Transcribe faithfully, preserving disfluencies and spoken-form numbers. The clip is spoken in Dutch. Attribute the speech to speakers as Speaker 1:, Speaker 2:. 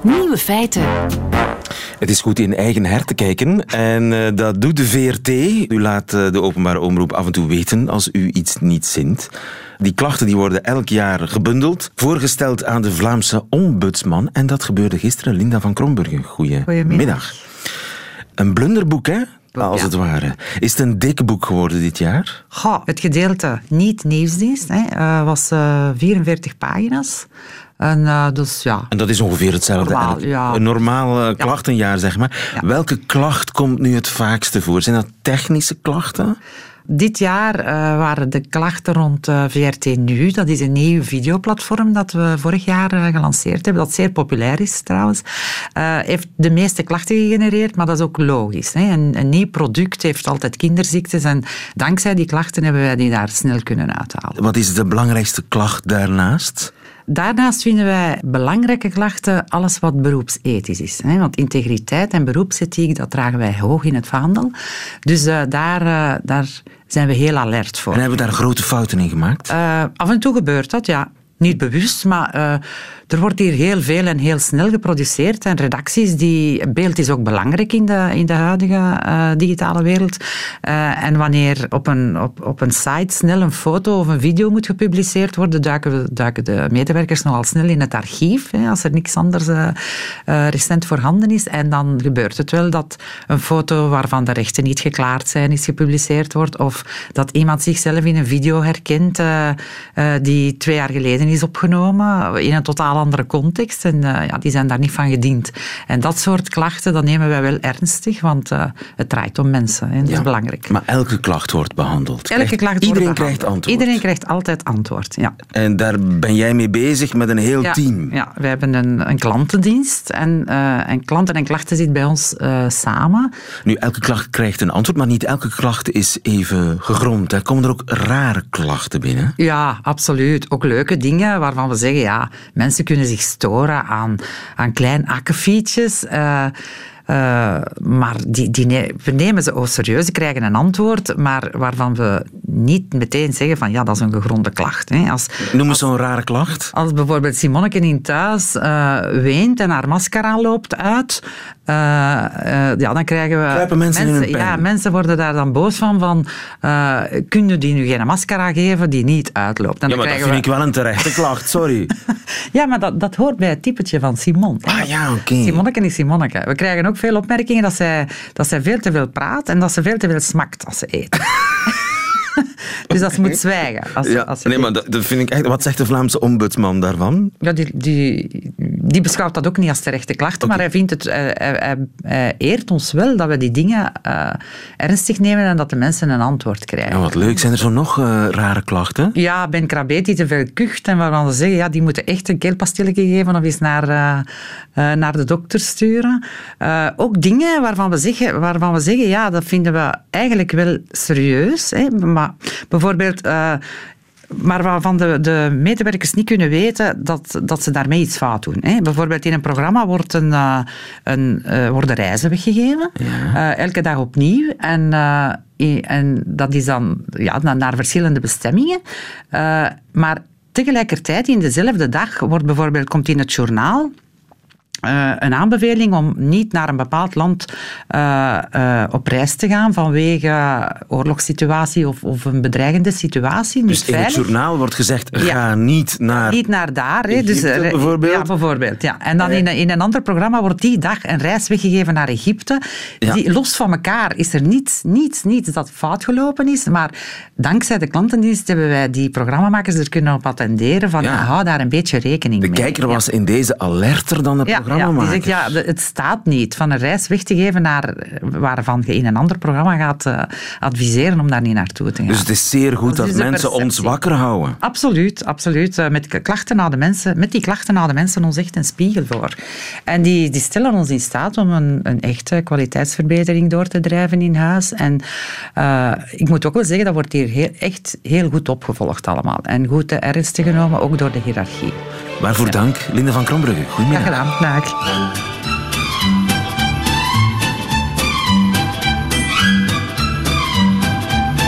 Speaker 1: Nieuwe feiten.
Speaker 2: Het is goed in eigen hart te kijken en uh, dat doet de V R T. U laat uh, de openbare omroep af en toe weten als u iets niet zint. Die klachten die worden elk jaar gebundeld, voorgesteld aan de Vlaamse ombudsman. En dat gebeurde gisteren. Linda van Krombrugge, goedemiddag. Een blunderboek, hè? Als het ware. Is het een dik boek geworden dit jaar?
Speaker 3: Goh, het gedeelte niet nieuwsdienst hè, uh, was uh, vierenveertig pagina's. En, uh, dus, ja.
Speaker 2: en dat is ongeveer hetzelfde
Speaker 3: normaal,
Speaker 2: eigenlijk.
Speaker 3: Ja.
Speaker 2: Een normaal uh, klachtenjaar, zeg maar. Ja. Welke klacht komt nu het vaakste voor? Zijn dat technische klachten?
Speaker 3: Dit jaar uh, waren de klachten rond uh, V R T Nu. Dat is een nieuw videoplatform dat we vorig jaar uh, gelanceerd hebben. Dat zeer populair is trouwens. Uh, heeft de meeste klachten gegenereerd, maar dat is ook logisch. Hè. Een, een nieuw product heeft altijd kinderziektes en dankzij die klachten hebben wij die daar snel kunnen uithalen.
Speaker 2: Wat is de belangrijkste klacht daarnaast?
Speaker 3: Daarnaast vinden wij belangrijke klachten alles wat beroepsethisch is. Hè? Want integriteit en beroepsethiek, dat dragen wij hoog in het vaandel. Dus uh, daar, uh, daar zijn we heel alert voor.
Speaker 2: En hebben we daar grote fouten in gemaakt?
Speaker 3: Uh, af en toe gebeurt dat, ja. Niet bewust, maar uh, er wordt hier heel veel en heel snel geproduceerd. En redacties, die, beeld is ook belangrijk in de, in de huidige uh, digitale wereld. Uh, en wanneer op een, op, op een site snel een foto of een video moet gepubliceerd worden, duiken, we, duiken de medewerkers nogal snel in het archief, hè, als er niks anders uh, uh, recent voorhanden is. En dan gebeurt het wel dat een foto waarvan de rechten niet geklaard zijn, is gepubliceerd wordt. Of dat iemand zichzelf in een video herkent uh, uh, die twee jaar geleden is opgenomen in een totaal andere context en uh, ja, die zijn daar niet van gediend. En dat soort klachten, dat nemen wij wel ernstig, want uh, het draait om mensen en dat
Speaker 2: ja,
Speaker 3: is belangrijk.
Speaker 2: Maar elke klacht wordt behandeld.
Speaker 3: Elke klacht wordt
Speaker 2: Iedereen
Speaker 3: behandeld.
Speaker 2: krijgt antwoord.
Speaker 3: Iedereen krijgt altijd antwoord, ja.
Speaker 2: En daar ben jij mee bezig met een heel
Speaker 3: ja,
Speaker 2: team?
Speaker 3: Ja, wij hebben een, een klantendienst en, uh, en klanten en klachten zitten bij ons uh, samen.
Speaker 2: Nu, elke klacht krijgt een antwoord, maar niet elke klacht is even gegrond. Er komen er ook rare klachten binnen?
Speaker 3: Ja, absoluut. Ook leuke dingen waarvan we zeggen, ja, mensen kunnen zich storen aan, aan klein akkefietjes. Uh, Uh, maar die, die ne- we nemen ze ook serieus, ze krijgen een antwoord, maar waarvan we niet meteen zeggen van ja, dat is een gegronde klacht. Hè. Als,
Speaker 2: Noem eens zo'n rare klacht.
Speaker 3: Als bijvoorbeeld Simonneke in thuis uh, weent en haar mascara loopt uit, uh, uh, ja, dan krijgen we...
Speaker 2: Kruipen mensen, mensen in hun pen.
Speaker 3: Ja, mensen worden daar dan boos van, van uh, kun je die nu geen mascara geven die niet uitloopt? En
Speaker 2: ja,
Speaker 3: dan
Speaker 2: maar dat vind
Speaker 3: we...
Speaker 2: ik wel een terechte klacht, sorry.
Speaker 3: Ja, maar dat, dat hoort bij het typetje van Simon.
Speaker 2: Ah ja, oké. Okay.
Speaker 3: Simonneke is Simonneke. We krijgen ook veel opmerkingen dat zij, dat zij veel te veel praat en dat ze veel te veel smakt als ze eet. Dus dat ze moet zwijgen. Als,
Speaker 2: ja,
Speaker 3: als
Speaker 2: nee, maar dat, dat vind ik echt... Wat zegt de Vlaamse ombudsman daarvan?
Speaker 3: Ja, die, die, die beschouwt dat ook niet als terechte klachten, okay. Maar hij, vindt het, hij, hij, hij eert ons wel dat we die dingen uh, ernstig nemen en dat de mensen een antwoord krijgen.
Speaker 2: Ja, wat leuk. Zijn er zo nog uh, rare klachten?
Speaker 3: Ja, Ben Krabbe die te veel kucht en waarvan ze zeggen, ja, die moeten echt een keelpastilletje geven of eens naar, uh, uh, naar de dokter sturen. Uh, ook dingen waarvan we, zeggen, waarvan we zeggen, ja, dat vinden we eigenlijk wel serieus, hè, maar bijvoorbeeld, uh, maar waarvan de, de medewerkers niet kunnen weten dat, dat ze daarmee iets fout doen. Hè. Bijvoorbeeld in een programma wordt een, uh, een, uh, worden reizen weggegeven, ja. uh, elke dag opnieuw. En, uh, en dat is dan ja, naar verschillende bestemmingen. Uh, maar tegelijkertijd, in dezelfde dag, wordt bijvoorbeeld, komt in het journaal Uh, een aanbeveling om niet naar een bepaald land uh, uh, op reis te gaan vanwege oorlogssituatie of, of een bedreigende situatie.
Speaker 2: Dus in het journaal wordt gezegd, ga
Speaker 3: ja. niet
Speaker 2: naar...
Speaker 3: Niet naar daar. Hè.
Speaker 2: Egypte,
Speaker 3: dus, uh,
Speaker 2: bijvoorbeeld?
Speaker 3: Ja, bijvoorbeeld. Ja. En dan in, in een ander programma wordt die dag een reis weggegeven naar Egypte. Ja. Die, los van elkaar is er niets, niets, niets dat fout gelopen is. Maar dankzij de klantendienst hebben wij die programmamakers er kunnen op attenderen van, ja. hou daar een beetje rekening
Speaker 2: de
Speaker 3: mee.
Speaker 2: De kijker
Speaker 3: ja.
Speaker 2: was in deze alerter dan de
Speaker 3: ja.
Speaker 2: programma.
Speaker 3: Ja, die zegt, ja, het staat niet van een reis weg te geven naar waarvan je in een ander programma gaat uh, adviseren om daar niet naartoe te gaan.
Speaker 2: Dus het is zeer goed dat, dat mensen ons wakker houden.
Speaker 3: Absoluut, absoluut. Met, klachten naar de mensen, met die klachten houden mensen ons echt een spiegel voor. En die, die stellen ons in staat om een, een echte kwaliteitsverbetering door te drijven in huis. En uh, ik moet ook wel zeggen, dat wordt hier heel, echt heel goed opgevolgd allemaal. En goed ernstig genomen, ook door de hiërarchie.
Speaker 2: Waarvoor ja. dank, Linda van Krombrugge. Goedemiddag.
Speaker 3: Graag gedaan. Dag.